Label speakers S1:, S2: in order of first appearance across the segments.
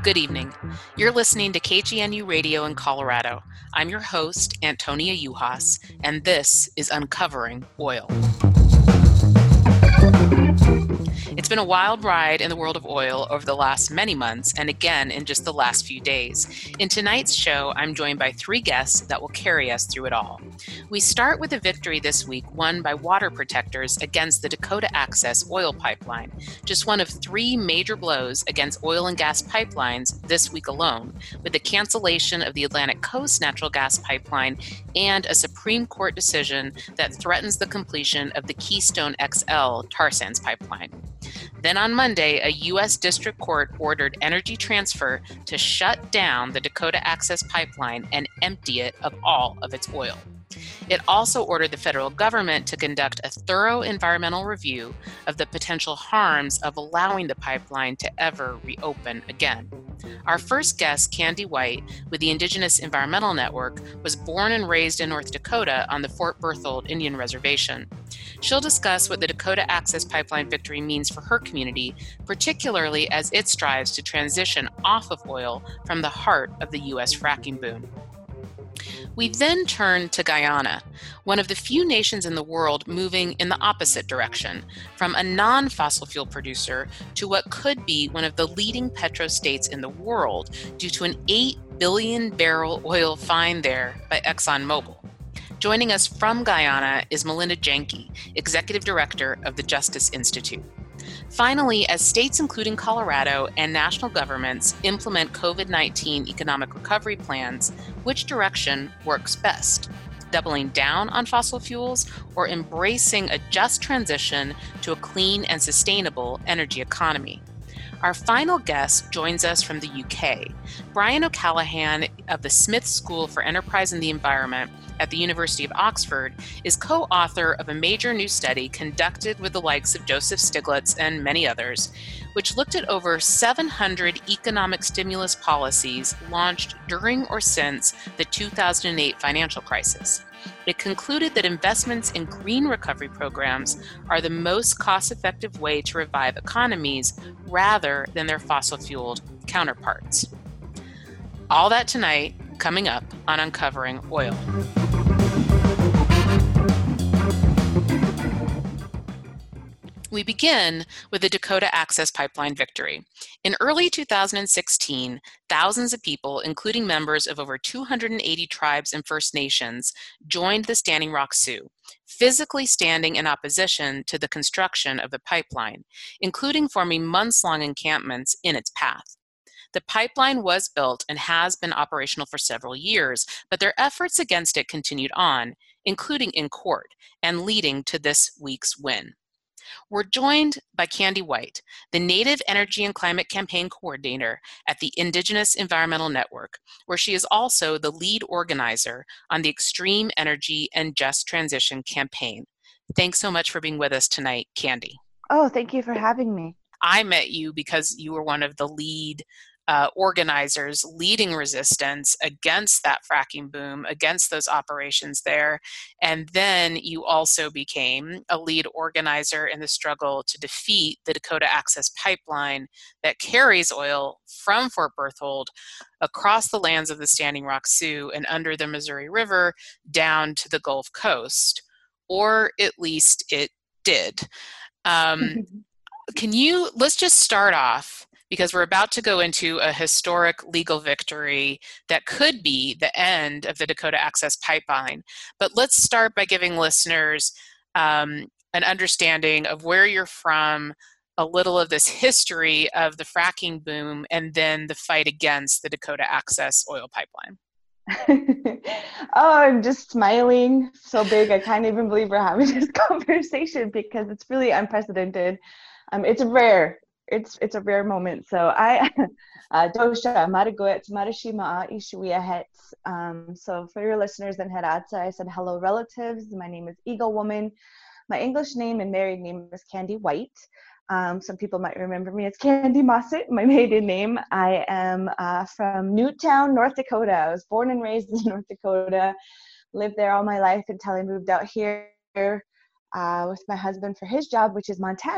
S1: Good evening. You're listening to KGNU Radio in Colorado. I'm your host, Antonia Juhas, and this is Uncovering Oil. It's been a wild ride in the world of oil over the last many months, and again in just the last few days. In tonight's show, I'm joined by three guests that will carry us through it all. We start with a victory this week won by water protectors against the Dakota Access oil pipeline, just one of three major blows against oil and gas pipelines this week alone, with the cancellation of the Atlantic Coast natural gas pipeline and a Supreme Court decision that threatens the completion of the Keystone XL tar sands pipeline. Then on Monday, a U.S. District Court ordered Energy Transfer to shut down the Dakota Access Pipeline and empty it of all of its oil. It also ordered the federal government to conduct a thorough environmental review of the potential harms of allowing the pipeline to ever reopen again. Our first guest, Candy White, with the Indigenous Environmental Network, was born and raised in North Dakota on the Fort Berthold Indian Reservation. She'll discuss what the Dakota Access Pipeline victory means for her community, particularly as it strives to transition off of oil from the heart of the U.S. fracking boom. We then turn to Guyana, one of the few nations in the world moving in the opposite direction, from a non-fossil fuel producer to what could be one of the leading petrostates in the world due to an 8 billion barrel oil find there by ExxonMobil. Joining us from Guyana is Melinda Janke, Executive Director of the Justice Institute. Finally, as states including Colorado and national governments implement COVID-19 economic recovery plans, which direction works best? Doubling down on fossil fuels or embracing a just transition to a clean and sustainable energy economy? Our final guest joins us from the UK. Brian O'Callaghan of the Smith School for Enterprise and the Environment at the University of Oxford is co-author of a major new study conducted with the likes of Joseph Stiglitz and many others, which looked at over 700 economic stimulus policies launched during or since the 2008 financial crisis. It concluded that investments in green recovery programs are the most cost-effective way to revive economies rather than their fossil-fueled counterparts. All that tonight, coming up on Uncovering Oil. We begin with the Dakota Access Pipeline victory. In early 2016, thousands of people, including members of over 280 tribes and First Nations, joined the Standing Rock Sioux, physically standing in opposition to the construction of the pipeline, including forming months-long encampments in its path. The pipeline was built and has been operational for several years, but their efforts against it continued on, including in court, and leading to this week's win. We're joined by Candy White, the Native Energy and Climate Campaign Coordinator at the Indigenous Environmental Network, where she is also the lead organizer on the Extreme Energy and Just Transition campaign. Thanks so much for being with us tonight, Candy.
S2: Oh, thank you for having me.
S1: I met you because you were one of the lead organizers leading resistance against that fracking boom, against those operations there. And then you also became a lead organizer in the struggle to defeat the Dakota Access Pipeline that carries oil from Fort Berthold across the lands of the Standing Rock Sioux and under the Missouri River down to the Gulf Coast, or at least it did. Let's just start off, because we're about to go into a historic legal victory that could be the end of the Dakota Access Pipeline. But let's start by giving listeners an understanding of where you're from, a little of this history of the fracking boom, and then the fight against the Dakota Access oil pipeline.
S2: Oh, I'm just smiling so big. I can't even believe we're having this conversation because it's really unprecedented. It's a rare moment. So Dosha Maragoet Marashima Ishuia Het. So for your listeners in Heratsa, I said hello relatives. My name is Eagle Woman. My English name and married name is Candy White. Some people might remember me as Candy Mossett, my maiden name. I am from Newtown, North Dakota. I was born and raised in North Dakota, lived there all my life until I moved out here with my husband for his job, which is Montana.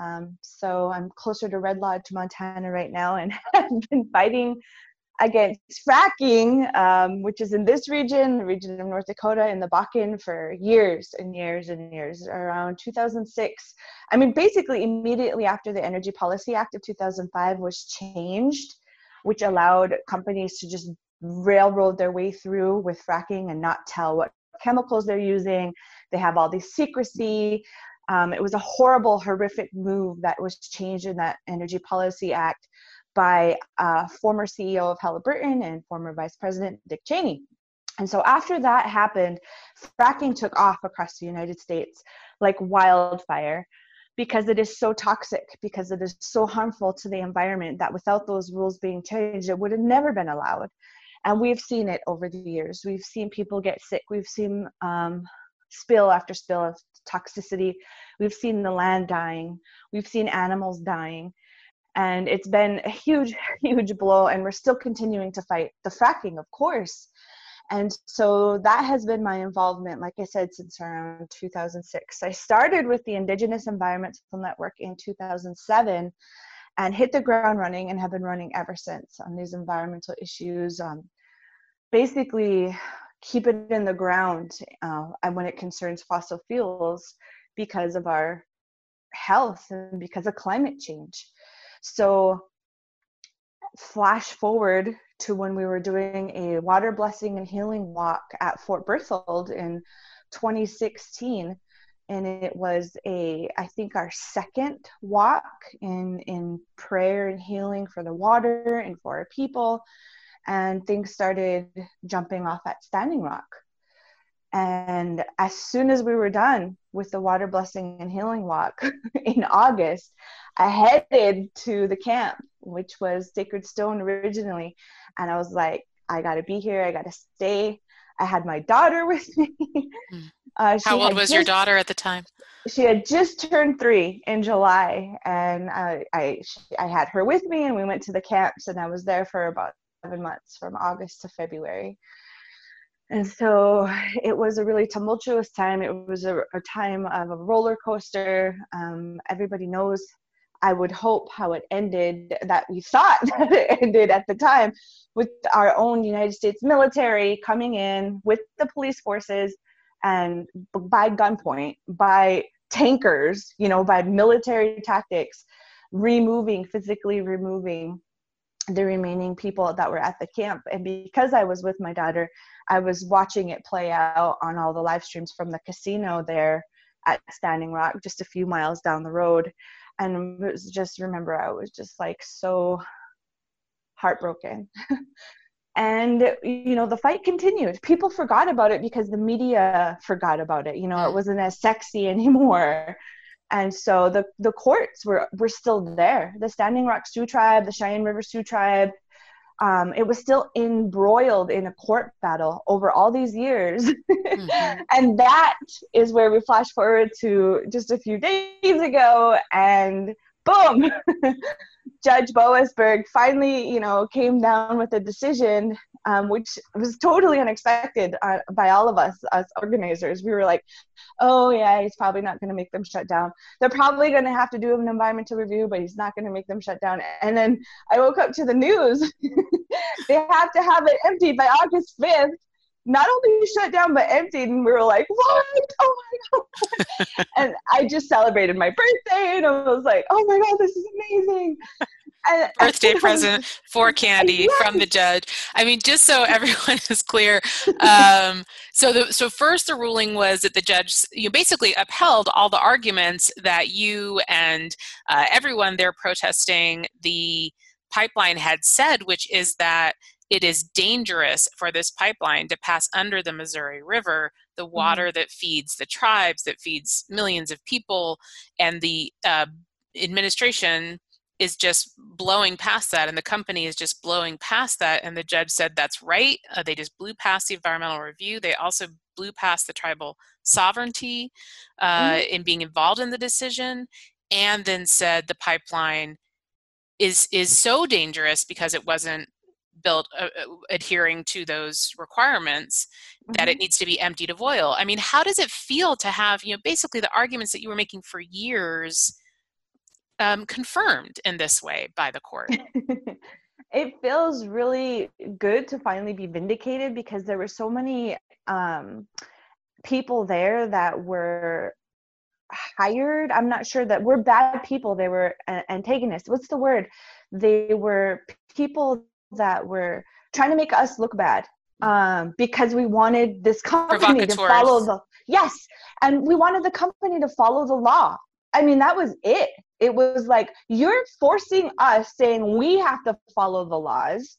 S2: So I'm closer to Red Lodge, Montana right now, and have been fighting against fracking, which is in this region, the region of North Dakota in the Bakken, for years and years and years. Around 2006, I mean, basically immediately after the Energy Policy Act of 2005 was changed, which allowed companies to just railroad their way through with fracking and not tell what chemicals they're using. They have all this secrecy. It was a horrible, horrific move that was changed in that Energy Policy Act by former CEO of Halliburton and former Vice President Dick Cheney. And so after that happened, fracking took off across the United States like wildfire, because it is so toxic, because it is so harmful to the environment, that without those rules being changed, it would have never been allowed. And we've seen it over the years. We've seen people get sick. We've seen spill after spill of toxicity. We've seen the land dying. We've seen animals dying. And it's been a huge, huge blow, and we're still continuing to fight the fracking, of course. And so that has been my involvement, like I said, since around 2006. I started with the Indigenous Environmental Network in 2007 and hit the ground running, and have been running ever since on these environmental issues. Basically, keep it in the ground and when it concerns fossil fuels, because of our health and because of climate change. So flash forward to when we were doing a water blessing and healing walk at Fort Berthold in 2016. And it was I think our second walk in prayer and healing for the water and for our people. And things started jumping off at Standing Rock. And as soon as we were done with the water blessing and healing walk in August, I headed to the camp, which was Sacred Stone originally. And I was like, I got to be here. I got to stay. I had my daughter with me.
S1: How old was your daughter at the time?
S2: She had just turned 3 in July. And I had her with me, and we went to the camps, and I was there for about 7 months, from August to February. And so it was a really tumultuous time. It was a time of a roller coaster. Everybody knows, I would hope, how it ended, that we thought that it ended at the time, with our own United States military coming in with the police forces and by gunpoint, by tankers, by military tactics, physically removing the remaining people that were at the camp. And because I was with my daughter, I was watching it play out on all the live streams from the casino there at Standing Rock, just a few miles down the road. And it was just, remember, I was just like so heartbroken. And, the fight continued. People forgot about it because the media forgot about it. It wasn't as sexy anymore. And so the courts were still there. The Standing Rock Sioux Tribe, the Cheyenne River Sioux Tribe, it was still embroiled in a court battle over all these years. Mm-hmm. And that is where we flash forward to just a few days ago, and boom, Judge Boasberg finally, came down with a decision, which was totally unexpected by all of us as organizers. We were like, oh yeah, he's probably not going to make them shut down. They're probably going to have to do an environmental review, but he's not going to make them shut down. And then I woke up to the news. They have to have it emptied by August 5th. Not only shut down, but emptied. And we were like, what? Oh my God. And I just celebrated my birthday, and I was like, oh my God, this is amazing. And
S1: birthday present for Candy from the judge. I mean, just so everyone is clear. So first the ruling was that the judge basically upheld all the arguments that you and everyone there protesting the pipeline had said, which is that it is dangerous for this pipeline to pass under the Missouri River, the water that feeds the tribes, that feeds millions of people, and the administration is just blowing past that, and the company is just blowing past that. And the judge said that's right. They just blew past the environmental review. They also blew past the tribal sovereignty in being involved in the decision, and then said the pipeline is so dangerous because it wasn't built adhering to those requirements that it needs to be emptied of oil. I mean, how does it feel to have, basically the arguments that you were making for years confirmed in this way by the court?
S2: It feels really good to finally be vindicated, because there were so many people there that were hired. I'm not sure that were bad people. They were antagonists. What's the word? They were people that were trying to make us look bad, because we wanted this company to follow the, yes, and we wanted the company to follow the law. I mean, that was it. It was like, you're forcing us, saying we have to follow the laws,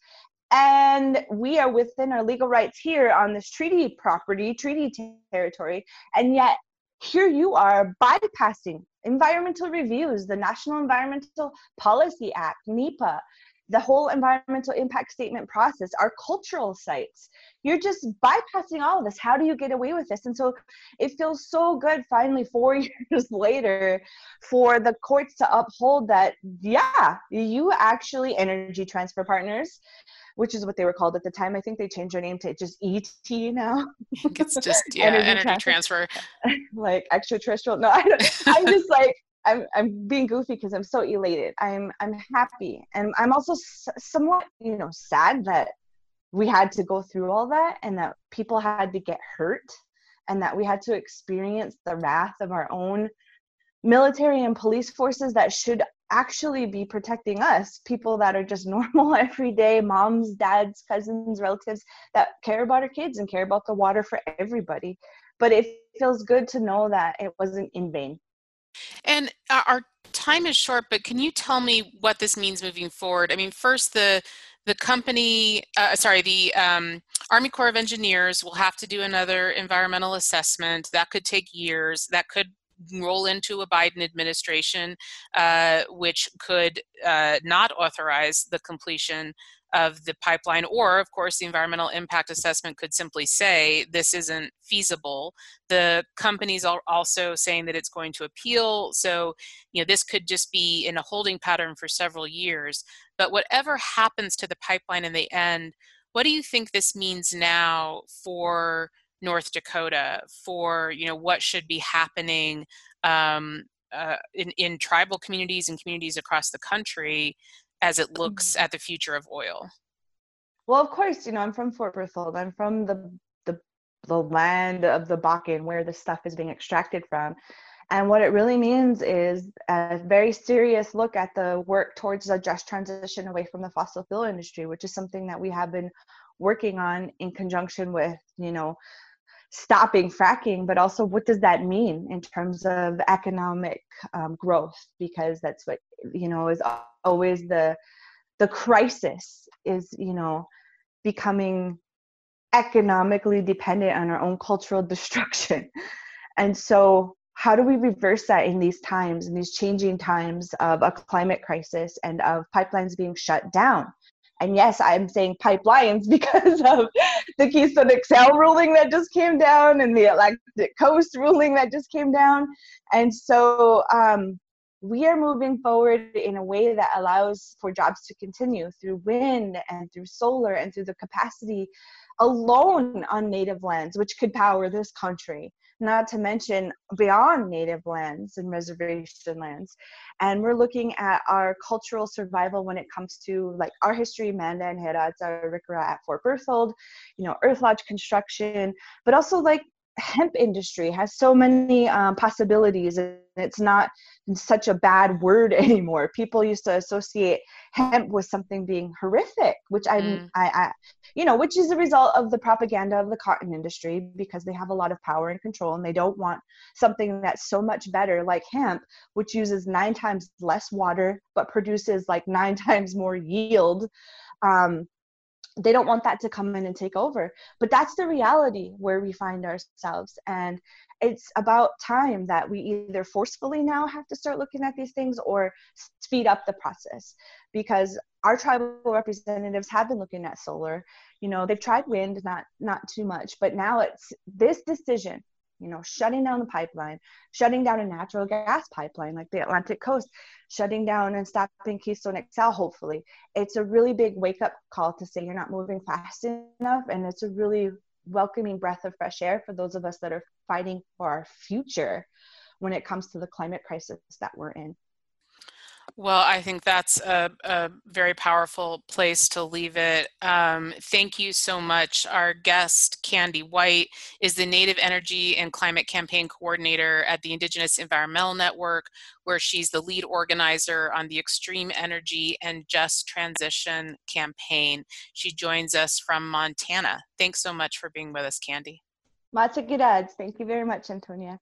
S2: and we are within our legal rights here on this treaty property, treaty territory, and yet here you are bypassing environmental reviews, the National Environmental Policy Act, NEPA, the whole environmental impact statement process, our cultural sites. You're just bypassing all of this. How do you get away with this? And so it feels so good finally 4 years later for the courts to uphold that, yeah, you actually, Energy Transfer Partners, which is what they were called at the time. I think they changed their name to just ET now.
S1: It's just, yeah, energy transfer.
S2: Like extraterrestrial. No, I don't. I'm just like, I'm being goofy because I'm so elated. I'm happy, and I'm also somewhat, sad that we had to go through all that, and that people had to get hurt, and that we had to experience the wrath of our own military and police forces that should actually be protecting us, people that are just normal everyday moms, dads, cousins, relatives that care about our kids and care about the water for everybody. But it feels good to know that it wasn't in vain.
S1: And our time is short, but can you tell me what this means moving forward? I mean, first, the company, the Army Corps of Engineers will have to do another environmental assessment. That could take years. That could roll into a Biden administration, which could not authorize the completion of the pipeline, or of course the environmental impact assessment could simply say this isn't feasible. The company's are also saying that it's going to appeal, so this could just be in a holding pattern for several years. But whatever happens to the pipeline in the end, what do you think this means now for North Dakota, for what should be happening in tribal communities and communities across the country as it looks at the future of oil?
S2: Well, of course, I'm from Fort Berthold. I'm from the land of the Bakken, where the stuff is being extracted from. And what it really means is a very serious look at the work towards a just transition away from the fossil fuel industry, which is something that we have been working on in conjunction with, stopping fracking, but also what does that mean in terms of economic growth? Because that's what, is always the crisis is, becoming economically dependent on our own cultural destruction. And so how do we reverse that in these times, in these changing times of a climate crisis and of pipelines being shut down? And yes, I'm saying pipelines because of the Keystone XL ruling that just came down and the Atlantic Coast ruling that just came down. And so we are moving forward in a way that allows for jobs to continue through wind and through solar and through the capacity alone on native lands, which could power this country, not to mention beyond native lands and reservation lands. And we're looking at our cultural survival when it comes to like our history, Mandan, Heratza, Rikara at Fort Berthold, Earth Lodge construction, but also like hemp industry has so many possibilities, and it's not such a bad word anymore. People used to associate hemp with something being horrific, which which is a result of the propaganda of the cotton industry, because they have a lot of power and control, and they don't want something that's so much better like hemp, which uses 9 times less water but produces like 9 times more yield. They don't want that to come in and take over. But that's the reality where we find ourselves. And it's about time that we either forcefully now have to start looking at these things or speed up the process, because our tribal representatives have been looking at solar. They've tried wind, not too much, but now it's this decision, shutting down the pipeline, shutting down a natural gas pipeline like the Atlantic Coast, shutting down and stopping Keystone XL, hopefully. It's a really big wake-up call to say you're not moving fast enough, and it's a really welcoming breath of fresh air for those of us that are fighting for our future when it comes to the climate crisis that we're in.
S1: Well, I think that's a very powerful place to leave it. Thank you so much. Our guest, Candy White, is the Native Energy and Climate Campaign Coordinator at the Indigenous Environmental Network, where she's the lead organizer on the Extreme Energy and Just Transition campaign. She joins us from Montana. Thanks so much for being with us, Candy.
S2: Matagirad. Thank you very much, Antonia.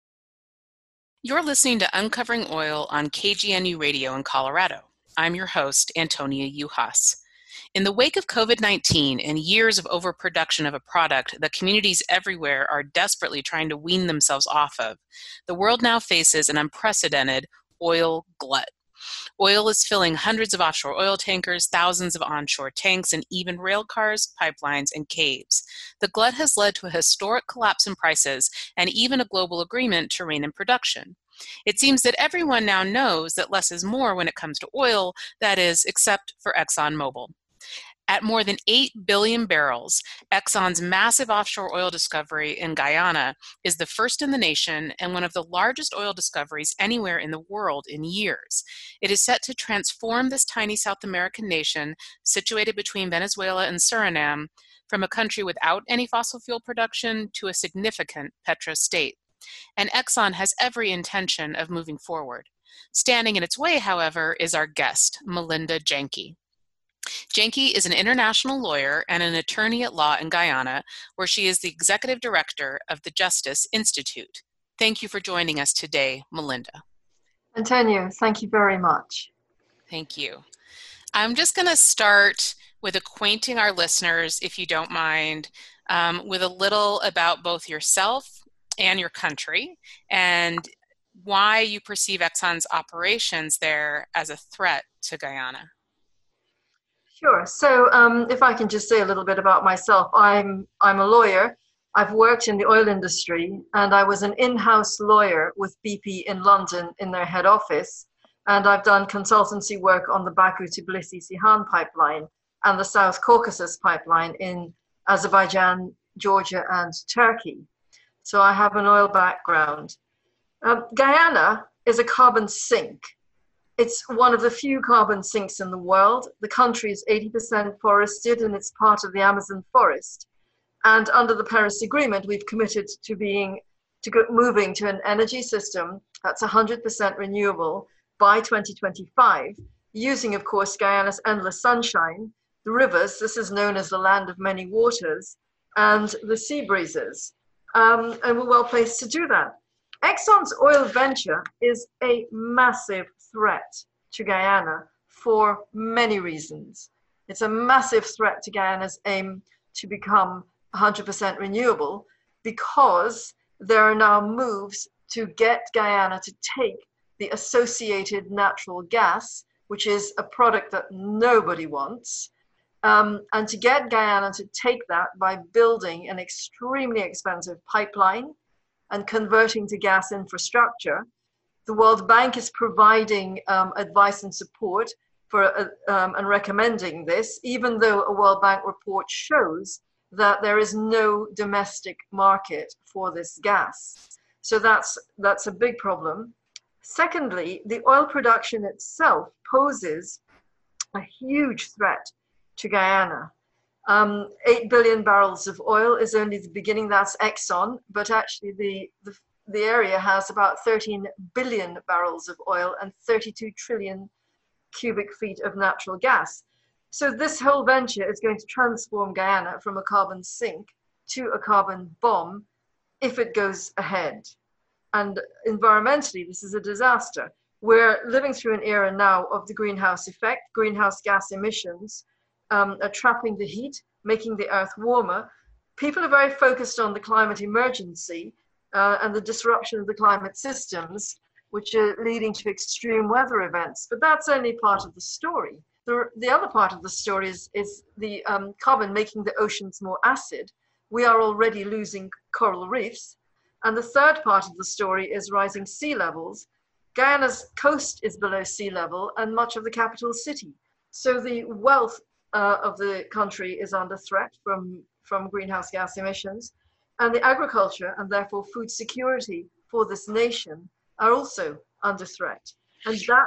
S1: You're listening to Uncovering Oil on KGNU Radio in Colorado. I'm your host, Antonia Juhas. In the wake of COVID-19 and years of overproduction of a product that communities everywhere are desperately trying to wean themselves off of, the world now faces an unprecedented oil glut. Oil is filling hundreds of offshore oil tankers, thousands of onshore tanks, and even rail cars, pipelines, and caves. The glut has led to a historic collapse in prices and even a global agreement to rein in production. It seems that everyone now knows that less is more when it comes to oil, that is, except for ExxonMobil. At more than 8 billion barrels, Exxon's massive offshore oil discovery in Guyana is the first in the nation and one of the largest oil discoveries anywhere in the world in years. It is set to transform this tiny South American nation, situated between Venezuela and Suriname, from a country without any fossil fuel production to a significant petrostate. And Exxon has every intention of moving forward. Standing in its way, however, is our guest, Melinda Janke. Janke is an international lawyer and an attorney at law in Guyana, where she is the executive director of the Justice Institute. Thank you for joining us today, Melinda.
S3: Antonio, thank you very much.
S1: Thank you. I'm just going to start with acquainting our listeners, if you don't mind, with a little about both yourself and your country and why you perceive Exxon's operations there as a threat to Guyana.
S3: Sure. So if I can just say a little bit about myself, I'm a lawyer. I've worked in the oil industry, and I was an in-house lawyer with BP in London in their head office. And I've done consultancy work on the Baku-Tbilisi-Ceyhan pipeline and the South Caucasus pipeline in Azerbaijan, Georgia, and Turkey. So I have an oil background. Guyana is a carbon sink. It's one of the few carbon sinks in the world. The country is 80% forested and it's part of the Amazon forest. And under the Paris Agreement, we've committed to moving to an energy system that's 100% renewable by 2025, using, of course, Guyana's endless sunshine, the rivers, this is known as the land of many waters, and the sea breezes. And we're well placed to do that. Exxon's oil venture is a massive threat to Guyana for many reasons. It's a massive threat to Guyana's aim to become 100% renewable because there are now moves to get Guyana to take the associated natural gas, which is a product that nobody wants, and to get Guyana to take that by building an extremely expensive pipeline and converting to gas infrastructure. The World Bank is providing advice and support for and recommending this, even though a World Bank report shows that there is no domestic market for this gas. So that's a big problem. Secondly, the oil production itself poses a huge threat to Guyana. 8 billion barrels of oil is only the beginning, that's Exxon, but actually the area has about 13 billion barrels of oil and 32 trillion cubic feet of natural gas. So this whole venture is going to transform Guyana from a carbon sink to a carbon bomb if it goes ahead. And environmentally, this is a disaster. We're living through an era now of the greenhouse effect. Greenhouse gas emissions are trapping the heat, making the earth warmer. People are very focused on the climate emergency and the disruption of the climate systems, which are leading to extreme weather events. But that's only part of the story. The other part of the story is the carbon making the oceans more acid. We are already losing coral reefs. And the third part of the story is rising sea levels. Guyana's coast is below sea level and much of the capital city. So the wealth of the country is under threat from greenhouse gas emissions. And the agriculture and therefore food security for this nation are also under threat. And that's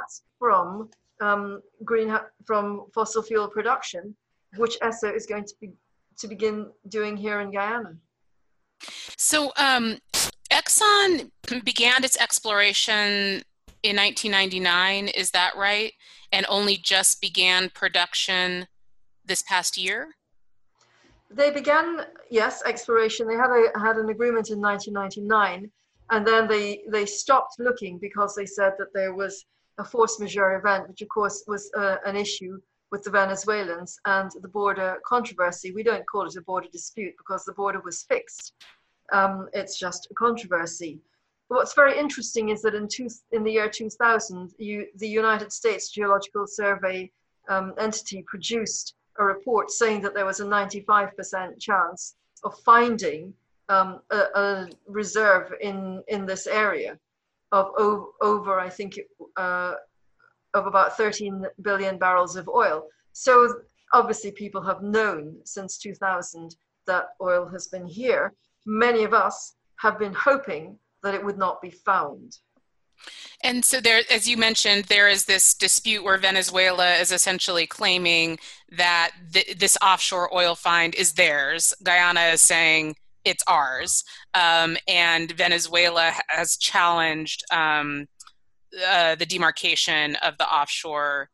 S3: from from fossil fuel production, which Esso is going to begin doing here in Guyana.
S1: So Exxon began its exploration in 1999, is that right? And only just began production this past year?
S3: They began, yes, exploration. They had an agreement in 1999, and then they stopped looking because they said that there was a force majeure event, which of course was an issue with the Venezuelans and the border controversy. We don't call it a border dispute because the border was fixed. It's just a controversy. But what's very interesting is that in the year 2000, the United States Geological Survey entity produced a report saying that there was a 95% chance of finding a reserve in this area of over, I think, of about 13 billion barrels of oil. So obviously people have known since 2000 that oil has been here. Many of us have been hoping that it would not be found.
S1: And so there, as you mentioned, there is this dispute where Venezuela is essentially claiming that this offshore oil find is theirs. Guyana is saying it's ours. And Venezuela has challenged the demarcation of the offshore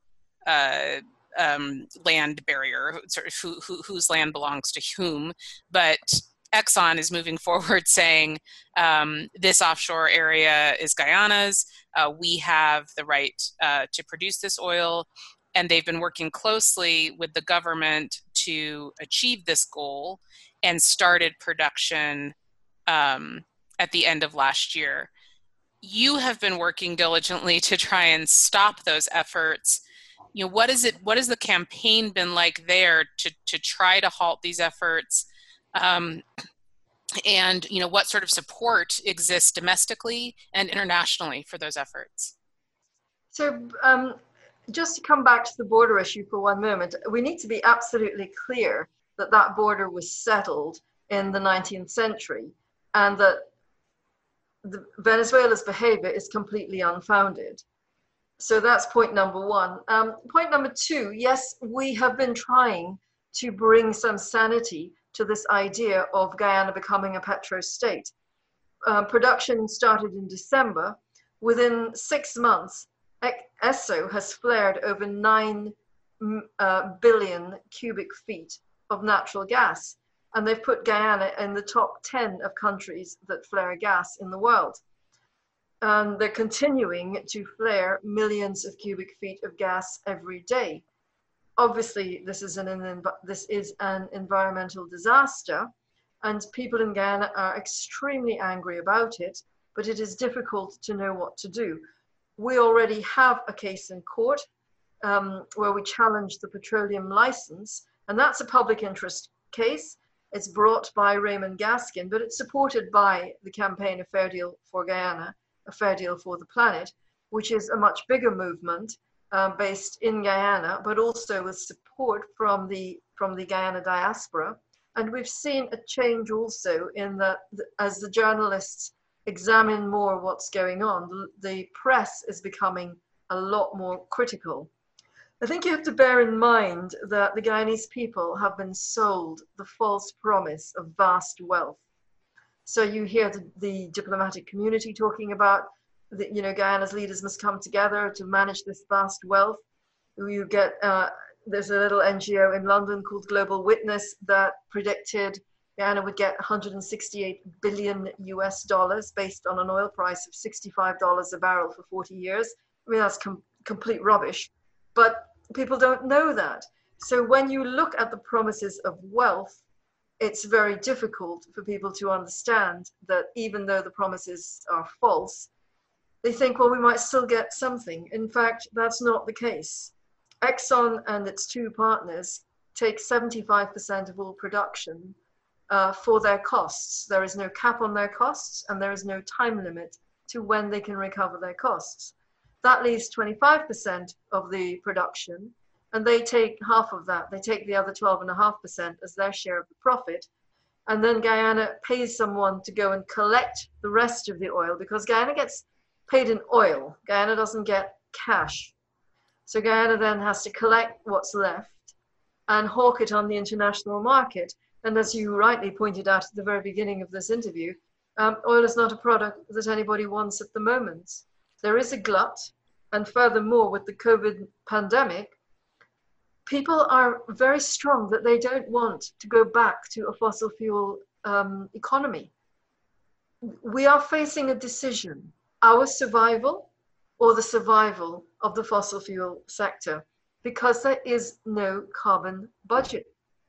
S1: land barrier, sort of whose land belongs to whom. But Exxon is moving forward saying this offshore area is Guyana's. We have the right to produce this oil, and they've been working closely with the government to achieve this goal and started production at the end of last year. You have been working diligently to try and stop those efforts. You know, what has the campaign been like there to try to halt these efforts? And you know, what sort of support exists domestically and internationally for those efforts?
S3: So just to come back to the border issue for one moment, we need to be absolutely clear that that border was settled in the 19th century and that Venezuela's behavior is completely unfounded. So that's point number one. Point number two, yes, we have been trying to bring some sanity to this idea of Guyana becoming a petro-state. Production started in December. Within 6 months, Esso has flared over 9 billion cubic feet of natural gas. And they've put Guyana in the top 10 of countries that flare gas in the world. And they're continuing to flare millions of cubic feet of gas every day. Obviously, this is an environmental disaster, and people in Guyana are extremely angry about it, but it is difficult to know what to do. We already have a case in court where we challenge the petroleum license, and that's a public interest case. It's brought by Raymond Gaskin, but it's supported by the campaign A Fair Deal for Guyana, A Fair Deal for the Planet, which is a much bigger movement based in Guyana, but also with support from the Guyana diaspora. And we've seen a change also in that as the journalists examine more what's going on, the press is becoming a lot more critical. I think you have to bear in mind that the Guyanese people have been sold the false promise of vast wealth. So you hear the diplomatic community talking about that, you know, Guyana's leaders must come together to manage this vast wealth. You get, there's a little NGO in London called Global Witness that predicted Guyana would get $168 billion US based on an oil price of $65 a barrel for 40 years. I mean, that's complete rubbish, but people don't know that. So when you look at the promises of wealth, it's very difficult for people to understand that even though the promises are false, they think, well, we might still get something. In fact, that's not the case. Exxon and its two partners take 75% of all production for their costs. There is no cap on their costs, and there is no time limit to when they can recover their costs. That leaves 25% of the production, and they take half of that. They take the other 12.5% as their share of the profit. And then Guyana pays someone to go and collect the rest of the oil, because Guyana gets paid in oil. Guyana doesn't get cash. So Guyana then has to collect what's left and hawk it on the international market. And as you rightly pointed out at the very beginning of this interview, oil is not a product that anybody wants at the moment. There is a glut, and furthermore, with the COVID pandemic, people are very strong that they don't want to go back to a fossil fuel economy. We are facing a decision, our survival or the survival of the fossil fuel sector, because there is no carbon budget.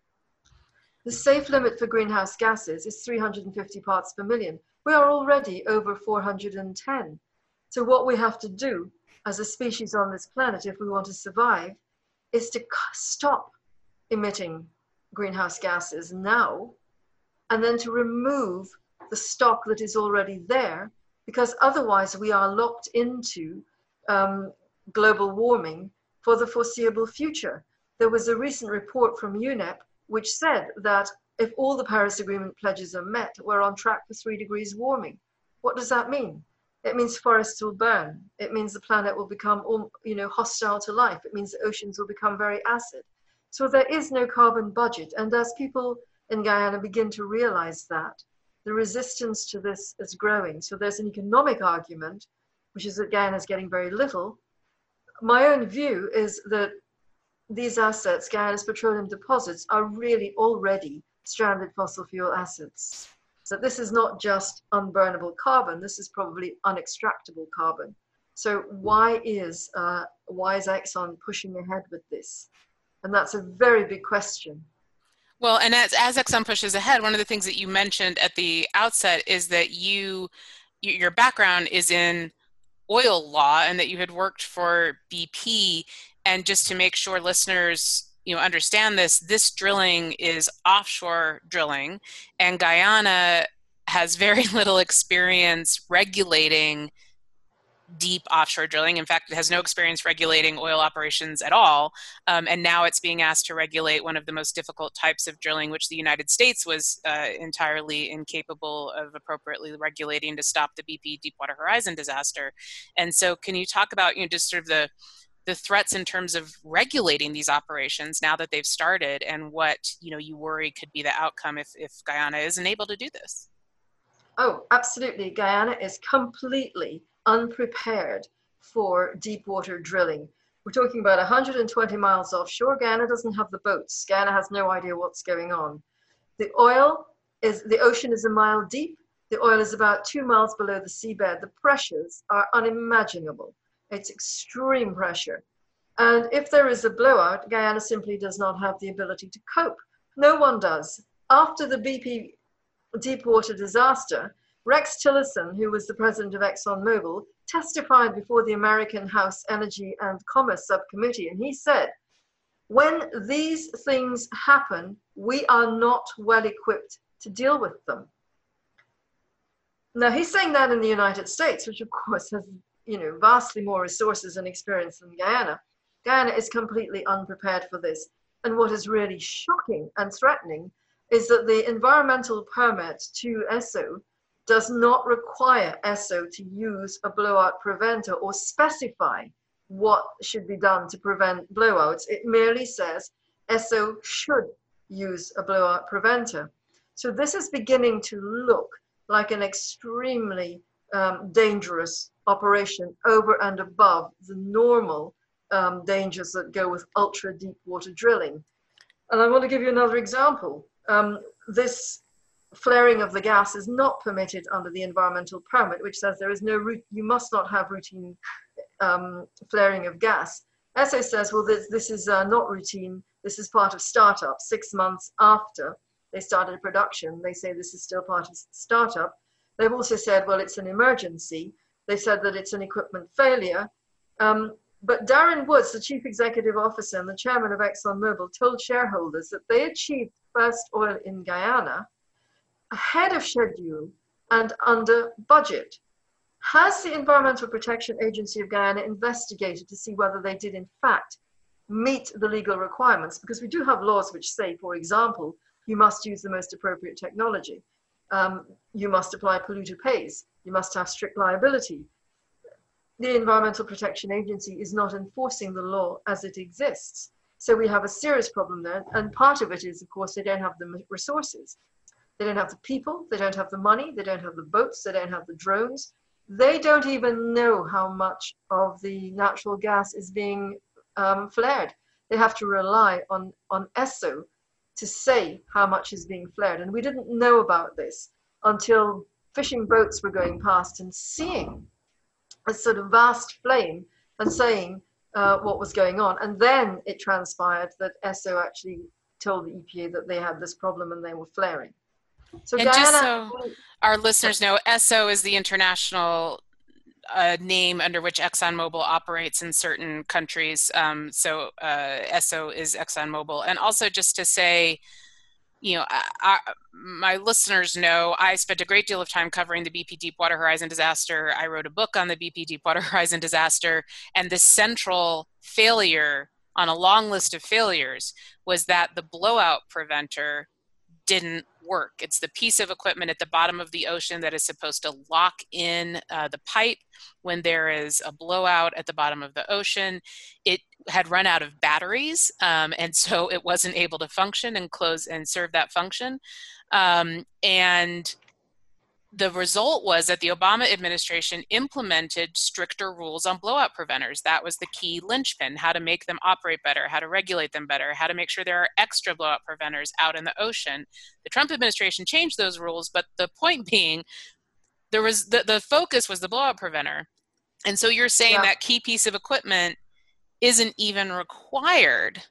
S3: The safe limit for greenhouse gases is 350 parts per million. We are already over 410. So what we have to do as a species on this planet, if we want to survive, is to stop emitting greenhouse gases now, and then to remove the stock that is already there, because otherwise we are locked into global warming for the foreseeable future. There was a recent report from UNEP which said that if all the Paris Agreement pledges are met, we're on track for 3 degrees warming. What does that mean? It means forests will burn. It means the planet will become, hostile to life. It means the oceans will become very acid. So there is no carbon budget. And as people in Guyana begin to realize that, the resistance to this is growing. So there's an economic argument, which is that Guyana is getting very little. My own view is that these assets, Guyana's petroleum deposits, are really already stranded fossil fuel assets. So this is not just unburnable carbon, this is probably unextractable carbon. So why is Exxon pushing ahead with this? And that's a very big question.
S1: Well, and as Exxon pushes ahead, one of the things that you mentioned at the outset is that your background is in oil law and that you had worked for BP. And just to make sure listeners understand this drilling is offshore drilling, and Guyana has very little experience regulating deep offshore drilling. In fact, it has no experience regulating oil operations at all. And now it's being asked to regulate one of the most difficult types of drilling, which the United States was entirely incapable of appropriately regulating to stop the BP Deepwater Horizon disaster. And so can you talk about just sort of the threats in terms of regulating these operations now that they've started, and what you worry could be the outcome if Guyana isn't able to do this?
S3: Oh, absolutely. Guyana is completely unprepared for deep water drilling. We're talking about 120 miles offshore. Guyana doesn't have the boats. Guyana has no idea what's going on. The ocean is a mile deep. The oil is about 2 miles below the seabed. The pressures are unimaginable. It's extreme pressure. And if there is a blowout, Guyana simply does not have the ability to cope. No one does. After the BP Deepwater disaster, Rex Tillerson, who was the president of ExxonMobil, testified before the American House Energy and Commerce Subcommittee, and he said, when these things happen, we are not well equipped to deal with them. Now, he's saying that in the United States, which of course has vastly more resources and experience than Guyana. Guyana is completely unprepared for this. And what is really shocking and threatening is that the environmental permit to Esso does not require Esso to use a blowout preventer or specify what should be done to prevent blowouts. It merely says Esso should use a blowout preventer. So this is beginning to look like an extremely dangerous operation over and above the normal dangers that go with ultra deep water drilling. And I want to give you another example. This flaring of the gas is not permitted under the environmental permit, which says there is you must not have routine flaring of gas. Esso says, well, this is not routine. This is part of startup. 6 months after they started production, they say this is still part of startup. They've also said, well, it's an emergency. They said that it's an equipment failure. But Darren Woods, the chief executive officer and the chairman of ExxonMobil, told shareholders that they achieved first oil in Guyana ahead of schedule and under budget. Has the Environmental Protection Agency of Guyana investigated to see whether they did in fact meet the legal requirements? Because we do have laws which say, for example, you must use the most appropriate technology. You must apply polluter pays. You must have strict liability. the Environmental Protection Agency is not enforcing the law as it exists. So we have a serious problem there. And part of it is, of course, they don't have the resources. They don't have the people, they don't have the money, they don't have the boats, they don't have the drones. They don't even know how much of the natural gas is being flared. They have to rely on ESSO to say how much is being flared. And we didn't know about this until fishing boats were going past and seeing a sort of vast flame and saying what was going on. And then it transpired that ESSO actually told the EPA that they had this problem and they were flaring. So
S1: and
S3: Guyana,
S1: just so our listeners know, ESSO is the international name under which ExxonMobil operates in certain countries. So ESSO is ExxonMobil. And also just to say, you know, my listeners know I spent a great deal of time covering the BP Deepwater Horizon disaster. I wrote a book on the BP Deepwater Horizon disaster, and the central failure on a long list of failures was that the blowout preventer didn't work. It's the piece of equipment at the bottom of the ocean that is supposed to lock in the pipe when there is a blowout at the bottom of the ocean. It had run out of batteries, and so it wasn't able to function and close and serve that function. And the result was that the Obama administration implemented stricter rules on blowout preventers. That was the key linchpin: how to make them operate better, how to regulate them better, how to make sure there are extra blowout preventers out in the ocean. The Trump administration changed those rules, but the point being, there was the focus was the blowout preventer. And so you're saying that key piece of equipment isn't even required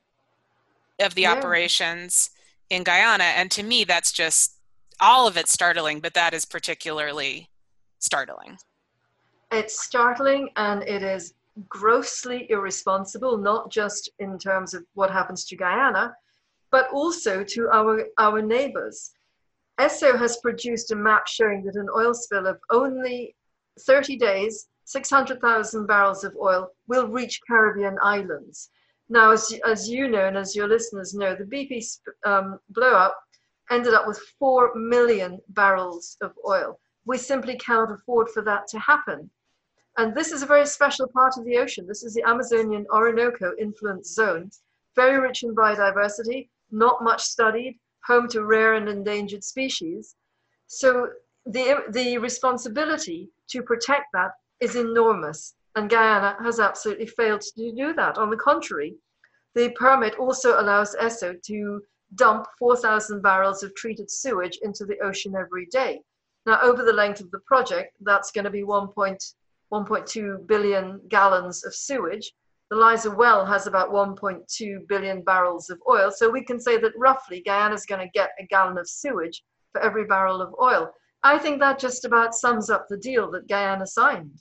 S1: of the operations in Guyana. And to me, that's just, all of it's startling, but that is particularly startling.
S3: It's startling, and it is grossly irresponsible, not just in terms of what happens to Guyana, but also to our neighbors. ESSO has produced a map showing that an oil spill of only 30 days, 600,000 barrels of oil will reach Caribbean islands. Now, as you know, and as your listeners know, the BP blowout ended up with 4 million barrels of oil. We simply cannot afford for that to happen. And this is a very special part of the ocean. This is the Amazonian Orinoco influence zone, very rich in biodiversity, not much studied, home to rare and endangered species. So the responsibility to protect that is enormous. And Guyana has absolutely failed to do that. On the contrary, the permit also allows ESSO to dump 4,000 barrels of treated sewage into the ocean every day. Now, over the length of the project, that's going to be 1.2 billion gallons of sewage. The Liza well has about 1.2 billion barrels of oil. So we can say that roughly Guyana is going to get a gallon of sewage for every barrel of oil. I think that just about sums up the deal that Guyana signed.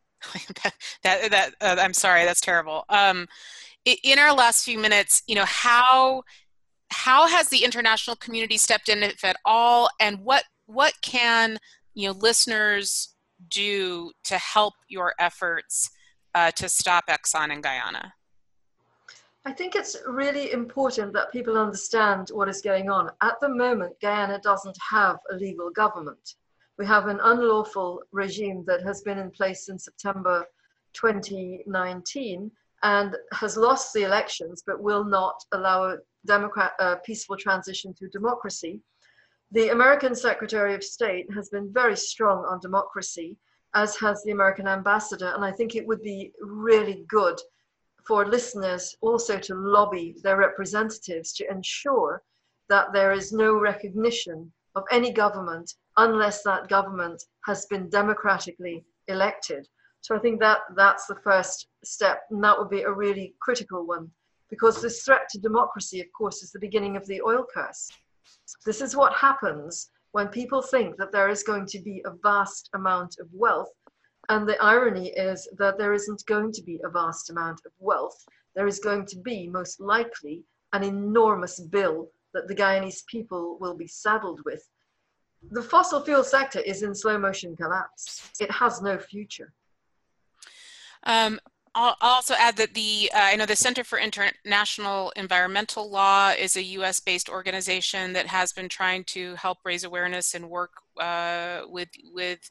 S1: I'm sorry, that's terrible. In our last few minutes, you know, how has the international community stepped in, if at all, and what can, you know, listeners do to help your efforts to stop Exxon in Guyana?
S3: I think it's really important that people understand what is going on. At the moment, Guyana doesn't have a legal government. We have an unlawful regime that has been in place since September 2019 and has lost the elections, but will not allow a peaceful transition to democracy. The American Secretary of State has been very strong on democracy, as has the American ambassador, and I think it would be really good for listeners also to lobby their representatives to ensure that there is no recognition of any government unless that government has been democratically elected. So I think that that's the first step, and that would be a really critical one, because this threat to democracy, of course, is the beginning of the oil curse. This is what happens when people think that there is going to be a vast amount of wealth. And the irony is that there isn't going to be a vast amount of wealth. There is going to be, most likely, an enormous bill that the Guyanese people will be saddled with. The fossil fuel sector is in slow motion collapse. It has no future.
S1: I'll also add that I know the Center for International Environmental Law is a U.S.-based organization that has been trying to help raise awareness and work with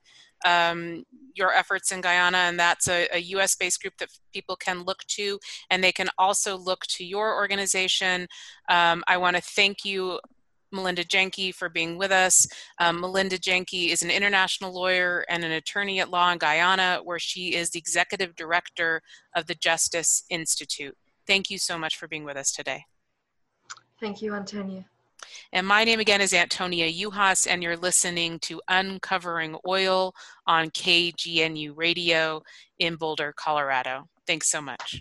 S1: your efforts in Guyana, and that's a U.S.-based group that people can look to, and they can also look to your organization. I want to thank you, Melinda Jenke, for being with us. Melinda Jenke is an international lawyer and an attorney at law in Guyana, where she is the executive director of the Justice Institute. Thank you so much for being with us today.
S3: Thank you, Antonia.
S1: And my name again is Antonia Juhas, and you're listening to Uncovering Oil on KGNU Radio in Boulder, Colorado. Thanks so much.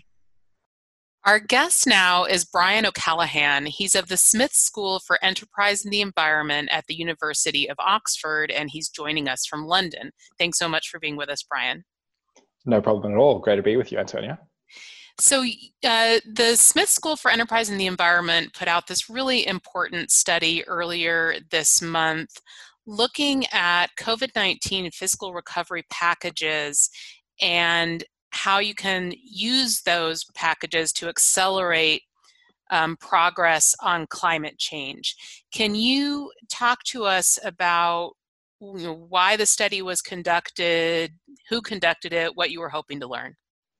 S1: Our guest now is Brian O'Callaghan. He's of the Smith School for Enterprise and the Environment at the University of Oxford, and he's joining us from London. Thanks so much for being with us, Brian.
S4: No problem at all. Great to be with you, Antonia.
S1: So the Smith School for Enterprise and the Environment put out this really important study earlier this month looking at COVID-19 fiscal recovery packages and how you can use those packages to accelerate progress on climate change. Can you talk to us about why the study was conducted, who conducted it, what you were hoping to learn?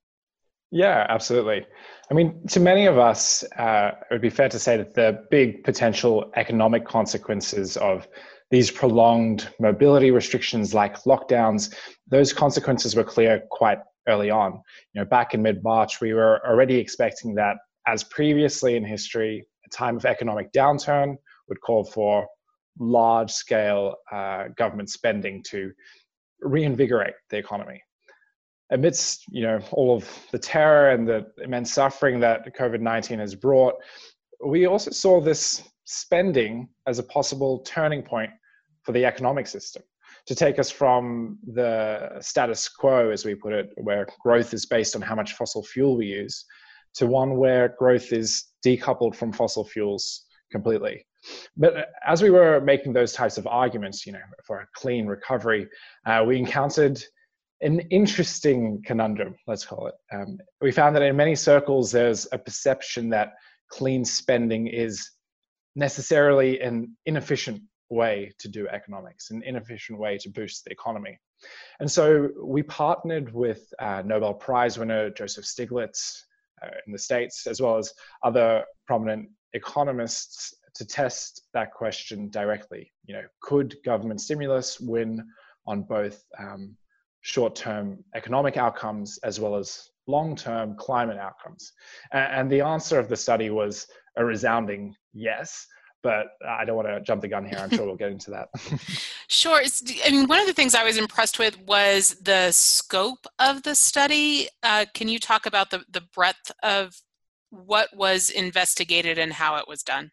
S4: Yeah, absolutely. I mean, to many of us, it would be fair to say that the big potential economic consequences of these prolonged mobility restrictions like lockdowns, those consequences were clear quite early on. Back in mid-March, we were already expecting that, as previously in history, a time of economic downturn would call for large-scale government spending to reinvigorate the economy. Amidst, all of the terror and the immense suffering that COVID-19 has brought, we also saw this spending as a possible turning point for the economic system, to take us from the status quo, as we put it, where growth is based on how much fossil fuel we use, to one where growth is decoupled from fossil fuels completely. But as we were making those types of arguments, for a clean recovery, we encountered an interesting conundrum, let's call it. We found that in many circles, there's a perception that clean spending is necessarily an inefficient way to do economics, an inefficient way to boost the economy. And so we partnered with Nobel Prize winner Joseph Stiglitz in the States, as well as other prominent economists, to test that question directly. Could government stimulus win on both short-term economic outcomes as well as long-term climate outcomes? And the answer of the study was a resounding yes, but I don't want to jump the gun here. I'm sure we'll get into that.
S1: Sure. One of the things I was impressed with was the scope of the study. Can you talk about the breadth of what was investigated and how it was done?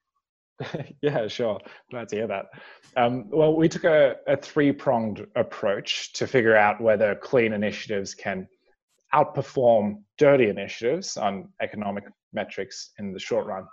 S4: Yeah, sure. Glad to hear that. Well, we took a three-pronged approach to figure out whether clean initiatives can outperform dirty initiatives on economic metrics in the short run.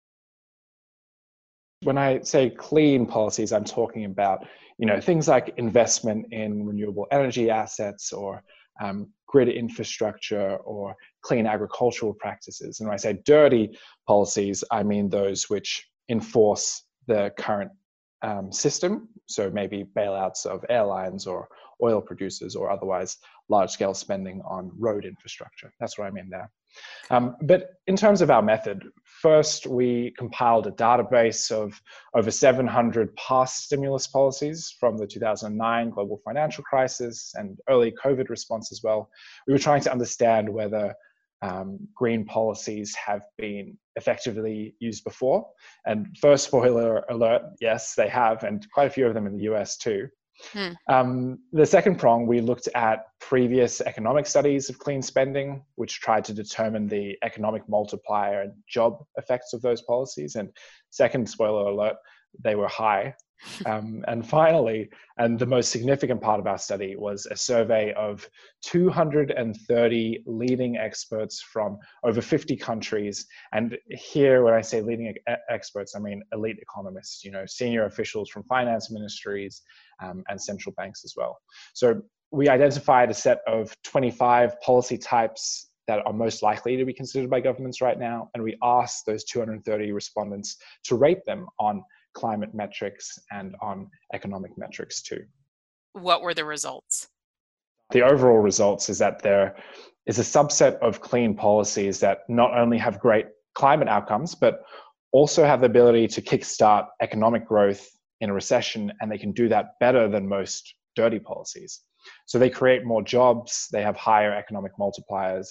S4: When I say clean policies, I'm talking about, things like investment in renewable energy assets or grid infrastructure or clean agricultural practices. And when I say dirty policies, I mean those which enforce the current system. So maybe bailouts of airlines or oil producers or otherwise large-scale spending on road infrastructure. That's what I mean there. But in terms of our method, first we compiled a database of over 700 past stimulus policies from the 2009 global financial crisis and early COVID response as well. We were trying to understand whether green policies have been effectively used before. And first, spoiler alert, yes, they have, and quite a few of them in the US too. The second prong, we looked at previous economic studies of clean spending, which tried to determine the economic multiplier and job effects of those policies. And second, spoiler alert, they were high. And finally, and the most significant part of our study, was a survey of 230 leading experts from over 50 countries. And here, when I say leading experts, I mean elite economists, senior officials from finance ministries and central banks as well. So we identified a set of 25 policy types that are most likely to be considered by governments right now. And we asked those 230 respondents to rate them on climate metrics and on economic metrics too.
S1: What were the results?
S4: The overall results is that there is a subset of clean policies that not only have great climate outcomes, but also have the ability to kickstart economic growth in a recession, and they can do that better than most dirty policies. So they create more jobs, they have higher economic multipliers,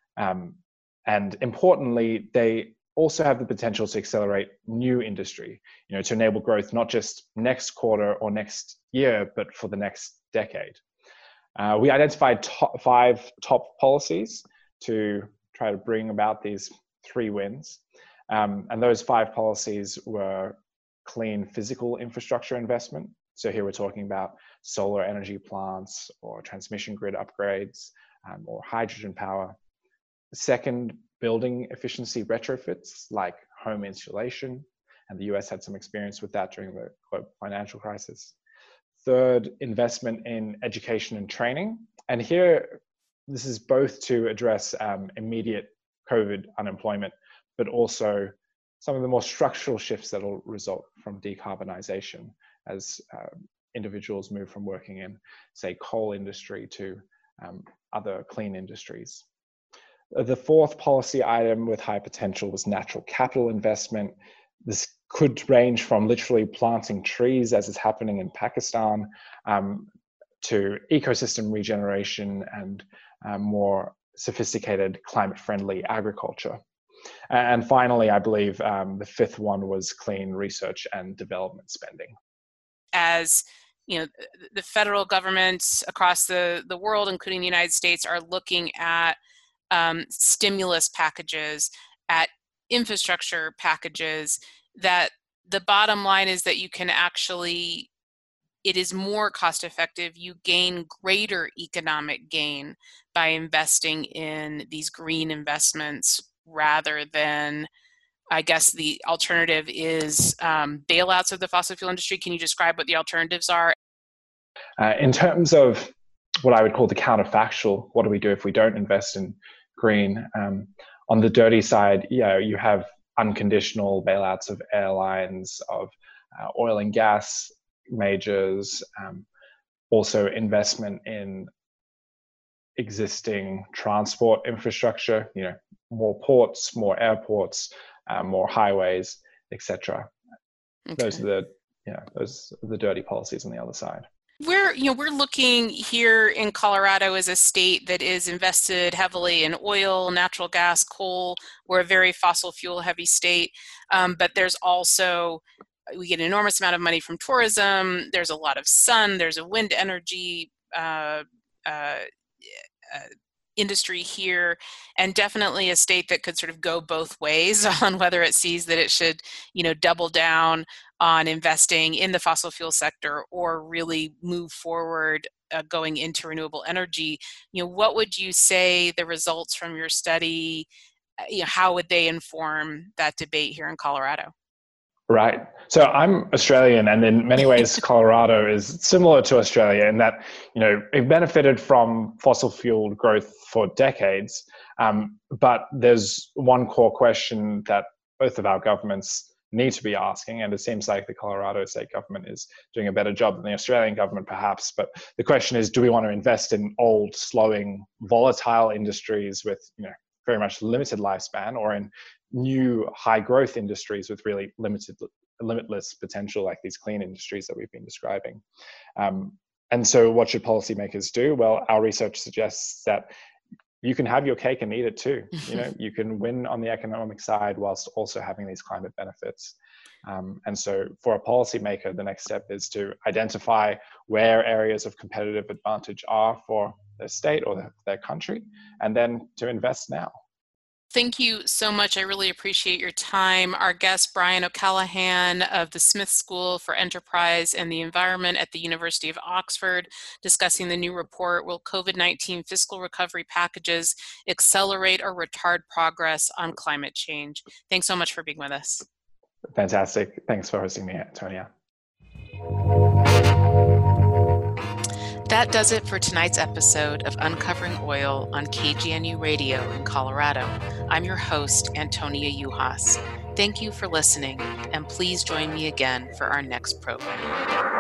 S4: and importantly, they also have the potential to accelerate new industry, to enable growth not just next quarter or next year, but for the next decade. We identified five top policies to try to bring about these 3 wins. And those 5 policies were clean physical infrastructure investment. So here we're talking about solar energy plants or transmission grid upgrades or hydrogen power. Second, building efficiency retrofits like home insulation. And the US had some experience with that during the global financial crisis. Third, investment in education and training. And here, this is both to address immediate COVID unemployment, but also some of the more structural shifts that will result from decarbonization as individuals move from working in, say, coal industry to other clean industries. The fourth policy item with high potential was natural capital investment. This could range from literally planting trees, as is happening in Pakistan, to ecosystem regeneration and more sophisticated climate-friendly agriculture. And finally, I believe the fifth one was clean research and development spending.
S1: As the federal governments across the world, including the United States, are looking at stimulus packages, at infrastructure packages, that the bottom line is that you can actually, it is more cost effective. You gain greater economic gain by investing in these green investments rather than, I guess the alternative is bailouts of the fossil fuel industry. Can you describe what the alternatives are?
S4: In terms of what I would call the counterfactual, what do we do if we don't invest in green? On the dirty side, you have unconditional bailouts of airlines, of oil and gas majors, also investment in existing transport infrastructure, more ports, more airports, more highways, etc. Okay. Those are the dirty policies on the other side.
S1: We're looking here in Colorado as a state that is invested heavily in oil, natural gas, coal. We're a very fossil fuel heavy state, but there's also, we get an enormous amount of money from tourism. There's a lot of sun. There's a wind energy industry here, and definitely a state that could sort of go both ways on whether it sees that it should, double down on investing in the fossil fuel sector or really move forward going into renewable energy. What would you say the results from your study, how would they inform that debate here in Colorado?
S4: Right. So I'm Australian, and in many ways, Colorado is similar to Australia in that, it benefited from fossil fuel growth for decades. But there's one core question that both of our governments need to be asking, and it seems like the Colorado state government is doing a better job than the Australian government, perhaps. But the question is, do we want to invest in old, slowing, volatile industries with, very much limited lifespan, or in new high growth industries with really limitless potential, like these clean industries that we've been describing? And so what should policymakers do? Well, our research suggests that you can have your cake and eat it too. You can win on the economic side whilst also having these climate benefits. And so for a policymaker, the next step is to identify where areas of competitive advantage are for their state or their country, and then to invest now.
S1: Thank you so much. I really appreciate your time. Our guest, Brian O'Callaghan of the Smith School for Enterprise and the Environment at the University of Oxford, discussing the new report, Will COVID-19 Fiscal Recovery Packages Accelerate or Retard Progress on Climate Change? Thanks so much for being with us. Fantastic. Thanks for hosting me, Antonia. That does it for tonight's episode of Uncovering Oil on KGNU Radio in Colorado. I'm your host, Antonia Juhas. Thank you for listening, and please join me again for our next program.